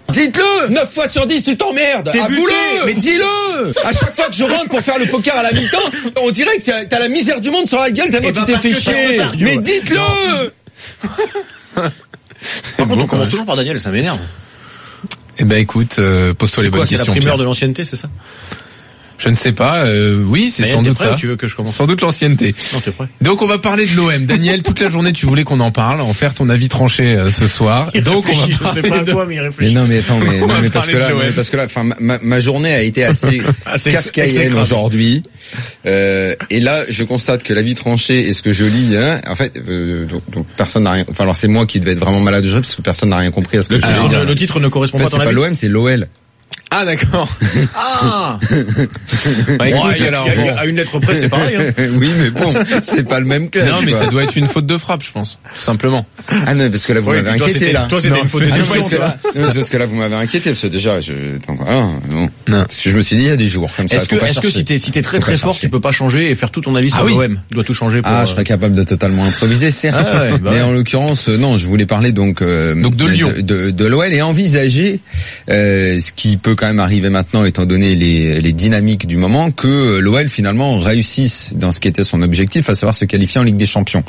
Dites-le. 9 fois sur 10, tu t'emmerdes. Avoue-le. Mais dis-le. À chaque fois que je rentre pour faire le poker à la mi-temps, on dirait que t'as la misère du monde sur la gueule tellement tu t'es fait chier. Mais dites-le. Par contre, on commence toujours par Daniel, ça m'énerve. Eh ben écoute, pose-toi les bonnes questions. C'est la primeur de l'ancienneté, c'est ça? Je ne sais pas, oui, c'est sans doute ça. Tu veux que je commence? Sans doute l'ancienneté. Non, t'es prêt. Donc on va parler de l'OM. Daniel, toute la journée tu voulais qu'on en parle, en faire ton avis tranché ce soir. Donc on va parler je sais pas à quoi, mais il réfléchit. Mais non, mais attends, mais parce que là, enfin, ma journée a été assez kafkaïenne aujourd'hui. Et là, je constate que l'avis tranché et ce que je lis, en fait, donc personne n'a rien. Enfin, alors c'est moi qui devais être vraiment malade de jeu parce que personne n'a rien compris à ce que je voulais dire. Le titre ne correspond pas à ton avis. C'est pas l'OM, c'est l'OL. Ah d'accord. Ah. Bah, écoute, alors, à une lettre près, c'est pareil. Hein. Oui, mais bon, c'est pas le même cas. Non, mais ça doit être une faute de frappe, je pense, tout simplement. Ah non, parce que là vous m'avez inquiété là. Toi, c'était une faute de parce que là vous m'avez inquiété parce que déjà non. Parce que je me suis dit il y a des jours comme ça. Est-ce que si t'es très très fort, tu peux pas changer et faire tout ton avis sur l'OM? Tu dois tout changer pour. Ah, je serais capable de totalement improviser, certes. Mais en l'occurrence, non, je voulais parler donc de Lyon, de l'OL et envisager ce qui peut quand même arriver maintenant étant donné les dynamiques du moment que l'OL finalement réussisse dans ce qui était son objectif, à savoir se qualifier en Ligue des Champions.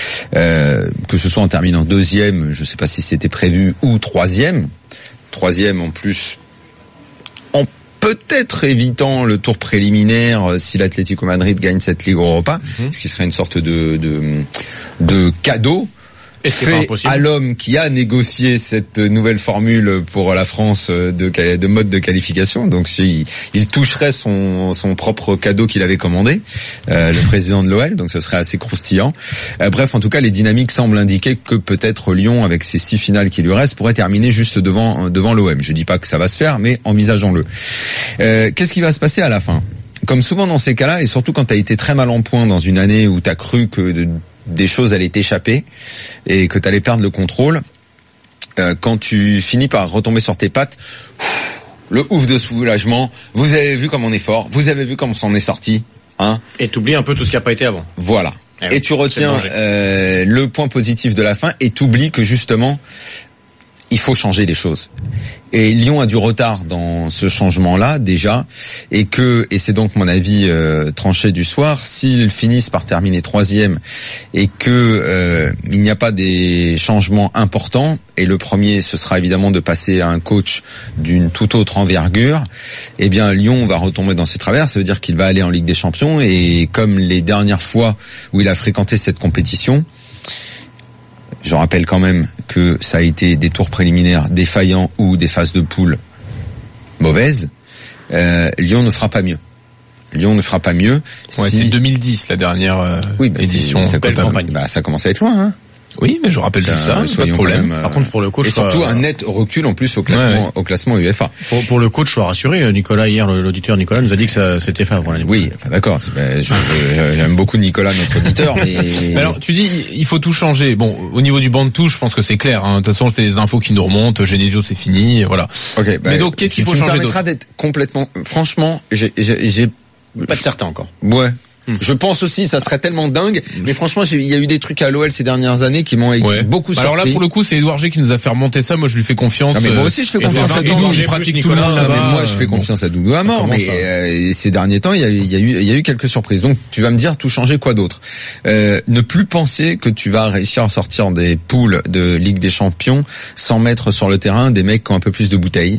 Que ce soit en terminant deuxième, je sais pas si c'était prévu, ou troisième en plus, en peut-être évitant le tour préliminaire si l'Atlético Madrid gagne cette Ligue Europa, ce qui serait une sorte de cadeau fait à l'homme qui a négocié cette nouvelle formule pour la France de mode de qualification. Donc il toucherait son propre cadeau qu'il avait commandé, le président de l'OL. Donc ce serait assez croustillant. Bref, en tout cas, les dynamiques semblent indiquer que peut-être Lyon, avec ses 6 finales qui lui restent, pourrait terminer juste devant l'OM. Je dis pas que ça va se faire, mais envisageons-le. Qu'est-ce qui va se passer à la fin? Comme souvent dans ces cas-là, et surtout quand tu as été très mal en point dans une année où tu as cru que des choses allaient t'échapper et que tu allais perdre le contrôle, quand tu finis par retomber sur tes pattes, le ouf de soulagement, vous avez vu comme on est fort, vous avez vu comme on s'en est sorti, hein. Et t'oublies un peu tout ce qui a pas été avant. Voilà. Et tu retiens le point positif de la fin et t'oublies que justement il faut changer les choses. Et Lyon a du retard dans ce changement-là déjà, et c'est donc mon avis tranché du soir, s'ils finissent par terminer troisième et que il n'y a pas des changements importants, et le premier ce sera évidemment de passer à un coach d'une toute autre envergure, eh bien Lyon va retomber dans ses travers. Ça veut dire qu'il va aller en Ligue des Champions, et comme les dernières fois où il a fréquenté cette compétition, je rappelle quand même que ça a été des tours préliminaires défaillants ou des phases de poule mauvaises. Lyon ne fera pas mieux. Lyon ne fera pas mieux. Ouais, c'est 2010 la dernière édition. Ça commence à être loin, hein. Oui, mais je rappelle juste ça, c'est pas de problème. Par contre, pour le coach, et surtout un net recul en plus au classement UEFA. Pour le coach, sois rassuré. Nicolas, hier, l'auditeur Nicolas nous a dit que ça c'était favorable. Oui, enfin d'accord. J'aime beaucoup Nicolas, notre auditeur, mais alors tu dis il faut tout changer. Bon, au niveau du banc de touche, je pense que c'est clair. De toute façon, c'est des infos qui nous remontent. Genesio, c'est fini, voilà. Ok. Mais donc, qu'est-ce qu'il faut changer d'autre? Tu me permettras d'être complètement. Franchement, j'ai pas de certain encore. Ouais. Je pense aussi, ça serait tellement dingue. Mais franchement, il y a eu des trucs à l'OL ces dernières années qui m'ont beaucoup surpris. Alors là, pour le coup, c'est Edouard G qui nous a fait remonter ça. Moi, je lui fais confiance. Non, mais moi aussi, je fais confiance à Doudou. Il pratique tout le monde là-bas. Mais moi, je fais confiance à Doudou à mort. Mais ces derniers temps, il y a eu quelques surprises. Donc, tu vas me dire tout changer, quoi d'autre? Ne plus penser que tu vas réussir à sortir des poules de Ligue des Champions sans mettre sur le terrain des mecs qui ont un peu plus de bouteilles.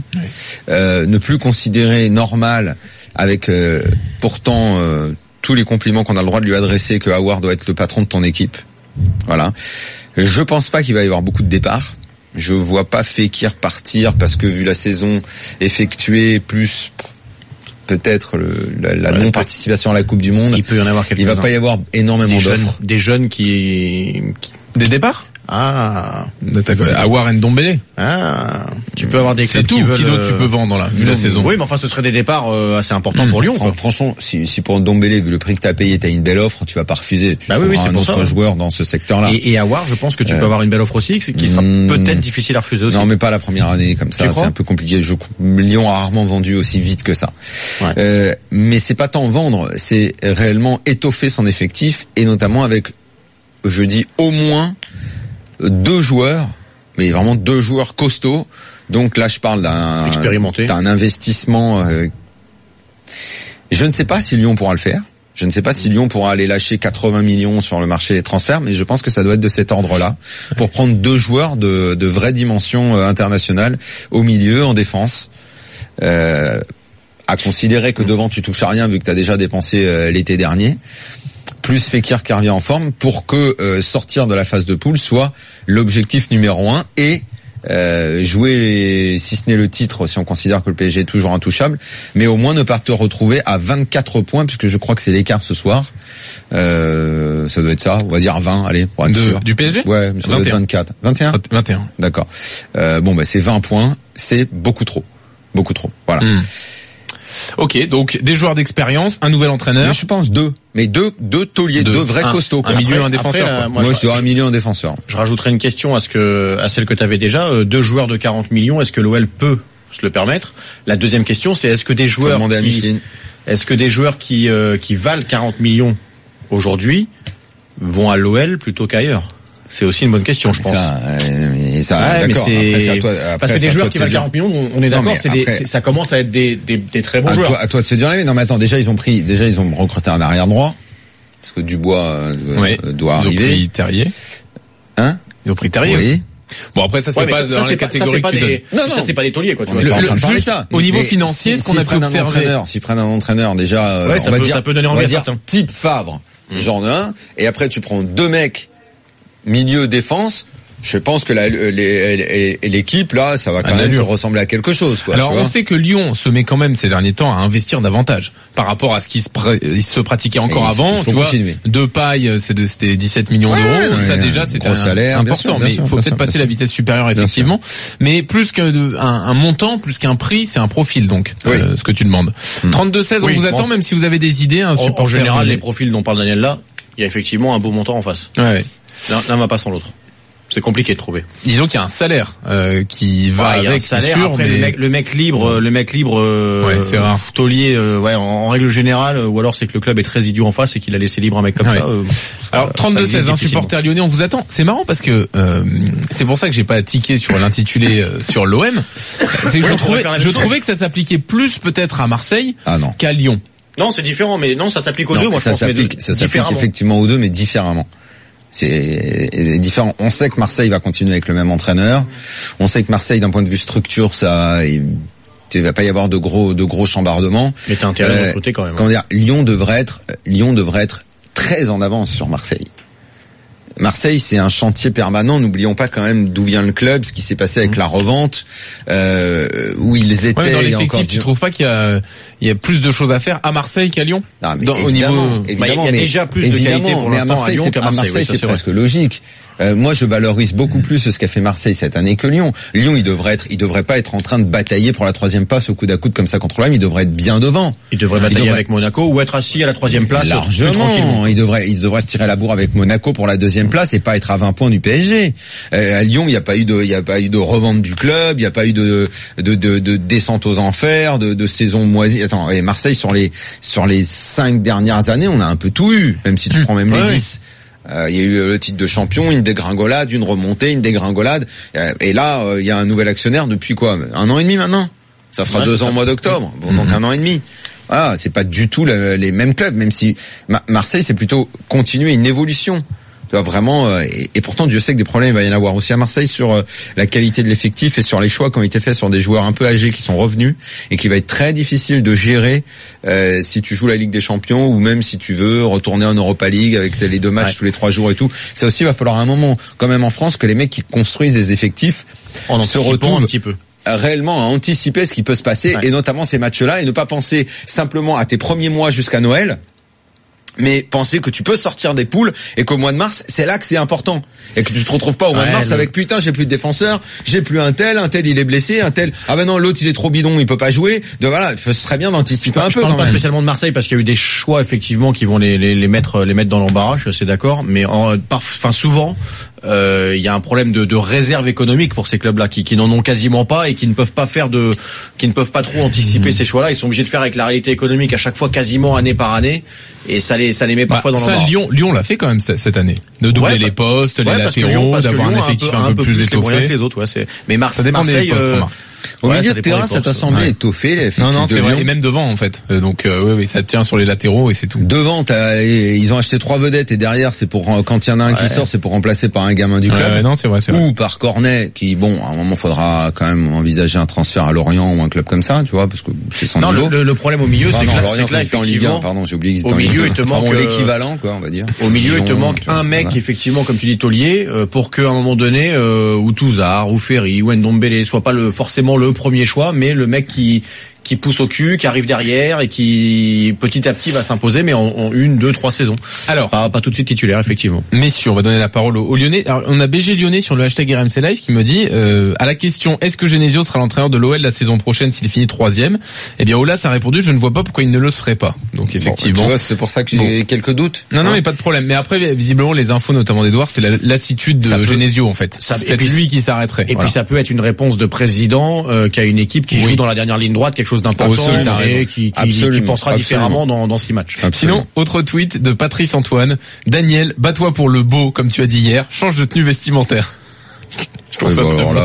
Ne plus considérer normal, avec pourtant tous les compliments qu'on a le droit de lui adresser, que Aouar doit être le patron de ton équipe. Voilà. Je pense pas qu'il va y avoir beaucoup de départs. Je vois pas Fekir partir parce que vu la saison effectuée, plus peut-être la non-participation à la Coupe du Monde, il peut y en avoir quelques-uns. Il va pas y avoir énormément d'offres. Des jeunes qui... Des départs? Ah, Aouar Ndombele. Ah, tu peux avoir des clubs qui d'autre tu peux vendre là, vu la saison. Oui, mais enfin, ce serait des départs assez importants pour Lyon. Franchement, si pour Ndombele, vu le prix que t'as payé, t'as une belle offre, tu vas pas refuser. Tu trouveras un autre joueur dans ce secteur-là. Et Aouar, je pense que tu peux avoir une belle offre aussi, qui sera peut-être difficile à refuser aussi. Non, mais pas la première année comme ça. C'est un peu compliqué. Lyon a rarement vendu aussi vite que ça. Ouais. Mais c'est pas tant vendre, c'est réellement étoffer son effectif, et notamment avec, je dis au moins 2 joueurs, mais vraiment 2 joueurs costauds Donc là, je parle d'un investissement. Je ne sais pas si Lyon pourra le faire. Je ne sais pas si Lyon pourra aller lâcher 80 millions sur le marché des transferts, mais je pense que ça doit être de cet ordre-là pour prendre 2 joueurs de vraie dimension internationale au milieu, en défense. À considérer que devant tu touches à rien vu que tu as déjà dépensé l'été dernier. Plus Fekir qui revient en forme pour que sortir de la phase de poule soit l'objectif numéro 1 et jouer, si ce n'est le titre, si on considère que le PSG est toujours intouchable, mais au moins ne pas te retrouver à 24 points, puisque je crois que c'est l'écart ce soir. Ça doit être ça, on va dire 20, allez, pour être sûr. Du PSG? Ouais, ça doit être 24. 21? 21. D'accord. C'est 20 points, c'est beaucoup trop. Beaucoup trop, voilà. Ok, donc des joueurs d'expérience, un nouvel entraîneur. Mais je pense 2. Mais deux tauliers, 2 vrais costauds. Un milieu, un défenseur. Moi je dirais un milieu, un défenseur. Je rajouterais une question à celle que tu avais déjà. 2 joueurs de 40 millions, est-ce que l'OL peut se le permettre? La deuxième question, c'est est-ce que des joueurs qui valent 40 millions aujourd'hui vont à l'OL plutôt qu'ailleurs? C'est aussi une bonne question, je pense. D'accord. Parce que des joueurs qui valent 40 millions, on est d'accord, ça commence à être des très bons joueurs. À toi de se dire, non mais attends, déjà ils ont recruté un arrière droit, parce que Dubois doit arriver. Ils ont pris Terrier. Hein? Ils ont pris Terrier aussi. Bon après ça c'est pas dans les catégories que tu donnes. Non, ça c'est pas des tauliers quoi, tu vois. Juste au niveau financier, ce qu'on a pu observer. S'ils prennent un entraîneur déjà, ça peut donner envie à certains. Type Favre, genre de 1, et après tu prends 2 mecs milieu défense, je pense que l'équipe là, ça va quand même ressembler à quelque chose, quoi. Alors on sait que Lyon se met quand même ces derniers temps à investir davantage par rapport à ce qui se pratiquait encore avant. Tu vois, Depay, c'était 17 millions d'euros. Donc ça déjà c'était important, mais il faut peut-être passer la vitesse supérieure effectivement. Mais plus qu'un montant, plus qu'un prix, c'est un profil donc ce que tu demandes. 32-16, on vous attend même si vous avez des idées. En général, les profils dont parle Daniel là, il y a effectivement un beau montant en face. L'un va pas sans l'autre. C'est compliqué de trouver. Disons qu'il y a un salaire qui va avec, un salaire, c'est sûr, après, mais le mec libre, c'est rare. Taulier, en règle générale, ou alors c'est que le club est très idiot en face et qu'il a laissé libre un mec comme ça. Alors 32-16, un supporter lyonnais, on vous attend. C'est marrant parce que c'est pour ça que j'ai pas tiqué sur l'intitulé sur l'OM. C'est que je trouvais que ça s'appliquait plus peut-être à Marseille qu'à Lyon. Non, c'est différent, mais non, ça s'applique aux deux. Moi, ça s'applique effectivement aux deux, mais différemment. C'est différent. On sait que Marseille va continuer avec le même entraîneur. On sait que Marseille, d'un point de vue structure, il va pas y avoir de gros chambardements. Mais t'as intérêt de recruter quand même. Comment dire, Lyon devrait être très en avance sur Marseille. Marseille, c'est un chantier permanent. N'oublions pas quand même d'où vient le club, ce qui s'est passé avec la revente, où ils étaient. Dans l'effectif, tu trouves pas qu'il y a plus de choses à faire à Marseille qu'à Lyon? Au niveau, il y a déjà plus de qualité pour l'instant à Lyon qu'à Marseille. C'est presque logique. Moi, je valorise beaucoup plus ce qu'a fait Marseille cette année que Lyon. Lyon, il devrait pas être en train de batailler pour la 3e place au coude à coude comme ça contre l'OM. Il devrait être bien devant. Il devrait batailler avec Monaco ou être assis à la 3e place. Largement. Il devrait se tirer la bourre avec Monaco pour la 2e place et pas être à 20 points du PSG. À Lyon, il n'y a pas eu de revente du club. Il n'y a pas eu de descente aux enfers, de saison moisie. Attends, et Marseille sur les 5 dernières années, on a un peu tout eu. Même si tu prends même les 10. Il y a eu le titre de champion, une dégringolade, une remontée, une dégringolade. Et là, il y a un nouvel actionnaire depuis quoi? 1 an et demi maintenant? Ça fera 2 ans au mois d'octobre. Bon, donc 1 an et demi. Voilà, c'est pas du tout les mêmes clubs, même si Marseille, c'est plutôt continuer une évolution. Tu vois, vraiment, et pourtant Dieu sait que des problèmes il va y en avoir aussi à Marseille sur la qualité de l'effectif et sur les choix qui ont été faits sur des joueurs un peu âgés qui sont revenus et qui va être très difficile de gérer si tu joues la Ligue des Champions ou même si tu veux retourner en Europa League avec les 2 matchs tous les 3 jours et tout. Ça aussi, il va falloir un moment, quand même en France, que les mecs qui construisent des effectifs se retrouvent un petit peu réellement à anticiper ce qui peut se passer et notamment ces matchs-là et ne pas penser simplement à tes premiers mois jusqu'à Noël. Mais penser que tu peux sortir des poules et qu'au mois de mars, c'est là que c'est important. Et que tu te retrouves pas au mois de mars avec putain, j'ai plus de défenseurs, j'ai plus un tel il est blessé, un tel, ah ben non, l'autre il est trop bidon, il peut pas jouer. Donc voilà, ce serait bien d'anticiper un peu. Je parle pas spécialement de Marseille parce qu'il y a eu des choix effectivement qui vont les mettre dans l'embarras, je suis assez d'accord, mais souvent il y a un problème de réserve économique pour ces clubs-là qui n'en ont quasiment pas et qui ne peuvent pas trop anticiper ces choix-là. Ils sont obligés de faire avec la réalité économique à chaque fois, quasiment année par année, et ça les met parfois dans l'embarras. Lyon l'a fait quand même cette année, de doubler les postes, les latéraux, d'avoir un effectif un peu plus étoffé que les autres. Mais ça dépend Marseille, des postes, au milieu de terrain, ça t'a semblé étoffé, l'effectif de Lyon. Non, c'est vrai, et même devant, en fait. Donc, oui, ça tient sur les latéraux et c'est tout. Devant, ils ont acheté 3 vedettes et derrière, c'est pour, quand il y en a un qui sort, c'est pour remplacer par un gamin du club. Non, c'est vrai. Ou par Cornet, qui, bon, à un moment, faudra quand même envisager un transfert à Lorient ou un club comme ça, tu vois, parce que c'est son niveau. Le problème au milieu, c'est que là, effectivement, pardon, j'ai oublié qu'ils étaient en Ligue 1. Au milieu, il te manque l'équivalent, quoi, on va dire. Au milieu, il te manque un mec, effectivement, comme tu dis, taulier, pour qu'à un moment donné, ou Touzard, ou Ferry, ou Ndombele soit pas forcément le premier choix, mais le mec qui pousse au cul, qui arrive derrière et qui petit à petit va s'imposer, mais en 1, 2, 3 saisons. Alors, pas tout de suite titulaire, effectivement. Messieurs, on va donner la parole aux Lyonnais. Alors, on a BG Lyonnais sur le hashtag RMC Live qui me dit, à la question, est-ce que Genesio sera l'entraîneur de l'OL la saison prochaine s'il finit 3e? Eh bien, Olas a répondu, je ne vois pas pourquoi il ne le serait pas. Donc, effectivement. Tu vois, c'est pour ça que j'ai quelques doutes. Non, mais pas de problème. Mais après, visiblement, les infos, notamment d'Edouard, c'est la lassitude de Genesio, en fait. C'est peut-être lui qui s'arrêterait. Et puis, ça peut être une réponse de président, qui a une équipe qui joue dans la dernière ligne droite, quelque chose d'important. Et qui pensera différemment dans 6 matchs. Absolument. Sinon, autre tweet de Patrice Antoine. Daniel, bats-toi pour le beau, comme tu as dit hier. Change de tenue vestimentaire. Je trouve ça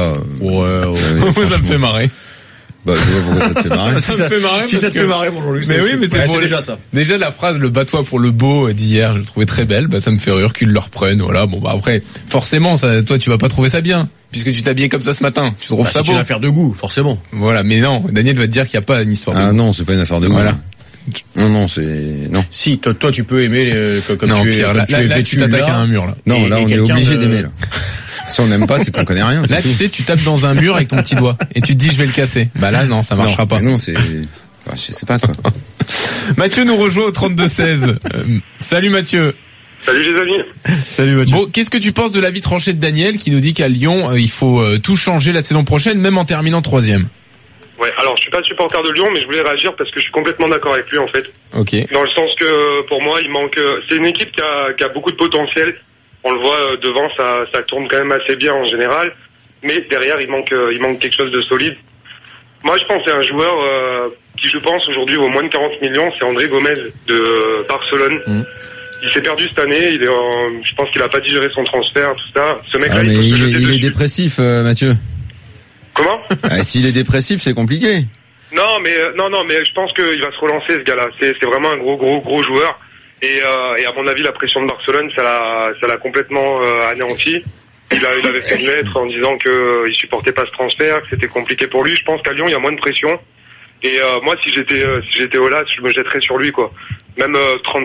ça me fait marrer. Bah, je vois pourquoi ça te fait marrer. Si ça te fait marrer, bonjour Luc. Mais oui, mais c'est déjà ça. Déjà, la phrase, le bats-toi pour le beau d'hier, je le trouvais très belle. Bah, ça me fait rire qu'ils le reprennent. Voilà. Bon, bah, après, forcément, toi, tu vas pas trouver ça bien. Puisque tu t'habillais comme ça ce matin. Tu trouves ça beau. C'est une affaire de goût, forcément. Voilà. Mais non, Daniel va te dire qu'il n'y a pas une histoire de goût. Ah non, c'est pas une affaire de goût. Voilà. Non, non. Si, toi, tu peux aimer, comme non, tu es, Pierre, là, tu t'attaques à un mur, là. Non, là, on est obligé d'aimer, là. Si on n'aime pas, c'est qu'on connaît rien. Là, tu sais, tu tapes dans un mur avec ton petit doigt. Et tu te dis, je vais le casser. Bah là, non, ça marchera pas. Non, je sais pas, quoi. Mathieu nous rejoint au 32-16. Salut Mathieu. Salut les amis. Salut Mathieu. Bon, qu'est-ce que tu penses de l'avis tranché de Daniel qui nous dit qu'à Lyon, il faut tout changer la saison prochaine, même en terminant 3e? Ouais, alors je suis pas supporter de Lyon, mais je voulais réagir parce que je suis complètement d'accord avec lui en fait. Ok. Dans le sens que pour moi, il manque. C'est une équipe qui a beaucoup de potentiel. On le voit devant, ça tourne quand même assez bien en général, mais derrière il manque quelque chose de solide. Moi, je pense à un joueur qui, je pense aujourd'hui vaut moins de 40 millions, c'est André Gomez de Barcelone. Il s'est perdu cette année. Je pense qu'il a pas digéré son transfert, tout ça. Ce mec-là, il est dépressif, Mathieu. Comment? S'il est dépressif, c'est compliqué. Non, mais je pense qu'il va se relancer, ce gars-là. C'est vraiment un gros joueur. Et à mon avis, la pression de Barcelone, ça l'a complètement anéanti. Il avait fait une lettre en disant que il supportait pas ce transfert, que c'était compliqué pour lui. Je pense qu'à Lyon, il y a moins de pression. Et moi, si j'étais Olas, je me jetterais sur lui, quoi. Même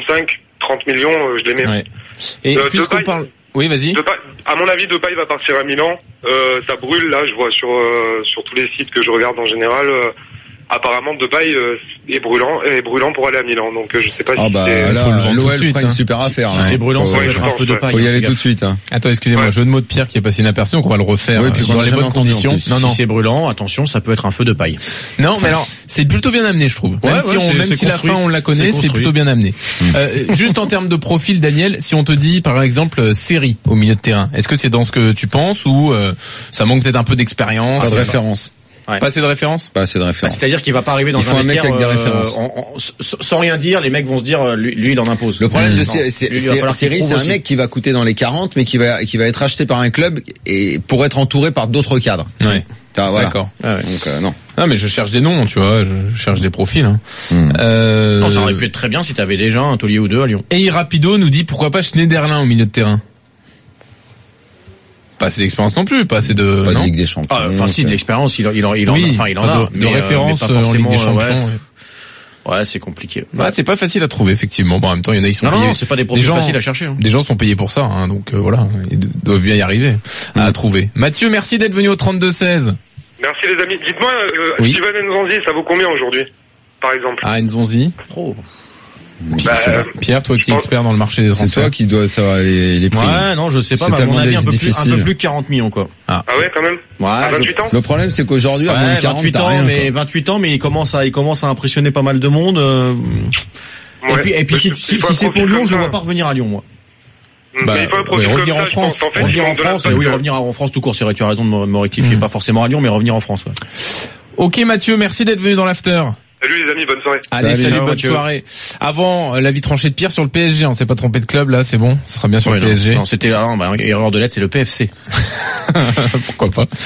30 millions, je les mets. Ouais. Et puisqu'on parle... Oui, vas-y. À mon avis, Depay va partir à Milan. Ça brûle, là, je vois sur tous les sites que je regarde en général. Apparemment, Depay est brûlant pour aller à Milan. Donc, je sais pas si là, l'OL fera une super affaire. Si c'est brûlant, ça va être un feu de paille. Faut y aller tout de suite. Attends, excusez-moi, jeu de mots de Pierre qui est passé inaperçu, donc on va le refaire dans les bonnes conditions. Non, si c'est brûlant, attention, ça peut être un feu de paille. Non, mais alors, c'est plutôt bien amené, je trouve. Même si la fin, on la connaît, c'est plutôt bien amené. Juste en termes de profil, Daniel, si on te dit, par exemple, série au milieu de terrain, est-ce que c'est dans ce que tu penses ou ça manque peut-être un peu d'expérience? Pas de référence. Ouais. Pas assez de références? Pas assez de références. C'est-à-dire qu'il va pas arriver dans un vestiaire avec des références. sans rien dire, les mecs vont se dire lui il en impose. Le problème de Série, c'est un mec qui va coûter dans les 40 mais qui va être acheté par un club et pour être entouré par d'autres cadres. Ouais. Voilà. D'accord. Donc non. Ah mais je cherche des noms, tu vois, je cherche des profils. Hein. Non, ça aurait pu être très bien si t'avais déjà un taulier ou deux à Lyon. Et Rapido nous dit pourquoi pas Schneiderlin au milieu de terrain. Pas assez d'expérience non plus, pas assez de... Pas de Ligue des Champions. Enfin, si, de l'expérience, il en a. De référence en Ligue des Champions. Ouais, c'est compliqué. Ouais, c'est pas facile à trouver, effectivement. Bon, en même temps, il y en a, ils sont payés. Non, c'est pas des profils faciles à chercher. Des gens sont payés pour ça, hein, donc voilà, ils doivent bien y arriver à trouver. Mathieu, merci d'être venu au 32-16. Merci les amis. Dites-moi, Steven Nzonzi, ça vaut combien aujourd'hui, par exemple? Ah, Nzonzi. Pierre, toi qui es expert dans le marché des transferts. C'est toi qui dois savoir les prix. Ouais, non, je sais pas, mais à mon avis, un peu plus de 40 millions, quoi. Ah ouais, quand même. Ouais. À 28 ans? Le problème, c'est qu'aujourd'hui, à moins de 40 ans, mais 28 ans, mais il commence à impressionner pas mal de monde. Et puis si c'est pour Lyon, je le vois pas revenir à Lyon, moi. Mais il faut un profil revenir comme en ça, France. En fait, revenir en France, revenir en France tout court. C'est vrai, tu as raison de me rectifier. Pas forcément à Lyon, mais revenir en France. Ouais. Ok Mathieu, merci d'être venu dans l'after. Salut les amis, bonne soirée. Allez, salut bonne soirée. Avant, l'avis tranché de Pierre sur le PSG, on s'est pas trompé de club là, c'est bon, ce sera bien sur le PSG. Non, c'était erreur de lettre, c'est le PFC. Pourquoi pas.